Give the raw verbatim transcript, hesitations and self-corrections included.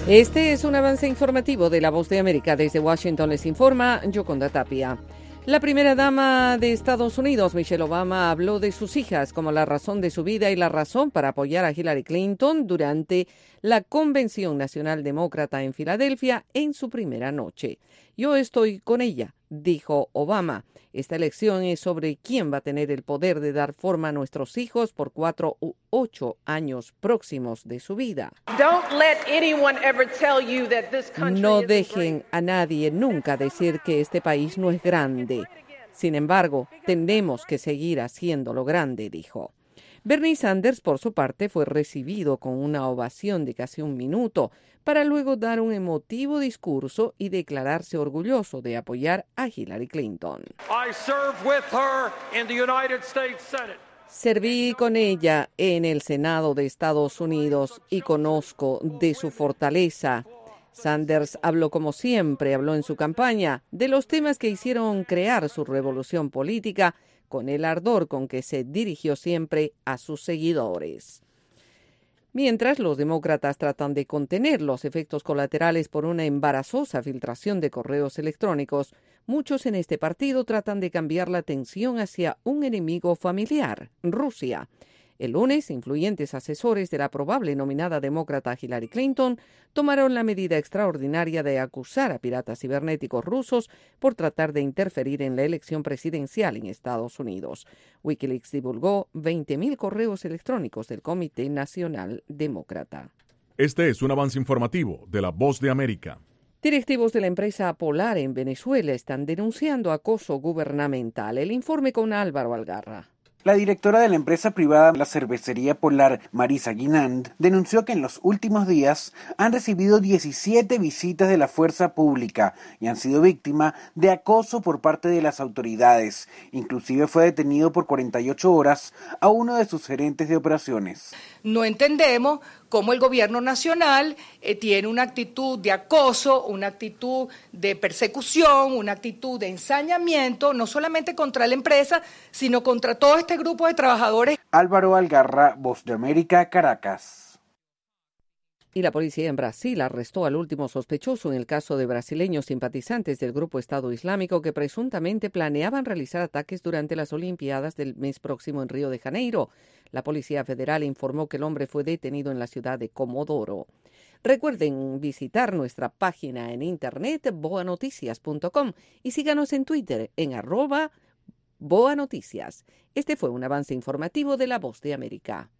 Este es un avance informativo de La Voz de América. Desde Washington les informa Yoconda Tapia. La primera dama de Estados Unidos, Michelle Obama, habló de sus hijas como la razón de su vida y la razón para apoyar a Hillary Clinton durante la Convención Nacional Demócrata en Filadelfia en su primera noche. Yo estoy con ella, dijo Obama. Esta elección es sobre quién va a tener el poder de dar forma a nuestros hijos por cuatro u ocho años próximos de su vida. No dejen a nadie nunca decir que este país no es grande. Sin embargo, tenemos que seguir haciéndolo grande, dijo. Bernie Sanders, por su parte, fue recibido con una ovación de casi un minuto para luego dar un emotivo discurso y declararse orgulloso de apoyar a Hillary Clinton. I served with her in the United States Senate. Serví con ella en el Senado de Estados Unidos y conozco de su fortaleza. Sanders habló como siempre, habló en su campaña de los temas que hicieron crear su revolución política con el ardor con que se dirigió siempre a sus seguidores. Mientras los demócratas tratan de contener los efectos colaterales por una embarazosa filtración de correos electrónicos, muchos en este partido tratan de cambiar la atención hacia un enemigo familiar, Rusia. El lunes, influyentes asesores de la probable nominada demócrata Hillary Clinton tomaron la medida extraordinaria de acusar a piratas cibernéticos rusos por tratar de interferir en la elección presidencial en Estados Unidos. Wikileaks divulgó veinte mil correos electrónicos del Comité Nacional Demócrata. Este es un avance informativo de La Voz de América. Directivos de la empresa Polar en Venezuela están denunciando acoso gubernamental. El informe con Álvaro Algarra. La directora de la empresa privada La Cervecería Polar, Marisa Guinand, denunció que en los últimos días han recibido diecisiete visitas de la fuerza pública y han sido víctima de acoso por parte de las autoridades. Inclusive fue detenido por cuarenta y ocho horas a uno de sus gerentes de operaciones. No entendemos cómo el gobierno nacional eh, tiene una actitud de acoso, una actitud de persecución, una actitud de ensañamiento, no solamente contra la empresa, sino contra todo este grupo de trabajadores. Álvaro Algarra, Voz de América, Caracas. Y la policía en Brasil arrestó al último sospechoso en el caso de brasileños simpatizantes del grupo Estado Islámico que presuntamente planeaban realizar ataques durante las Olimpiadas del mes próximo en Río de Janeiro. La Policía Federal informó que el hombre fue detenido en la ciudad de Comodoro. Recuerden visitar nuestra página en internet boa noticias punto com y síganos en Twitter en arroba boa noticias. Este fue un avance informativo de La Voz de América.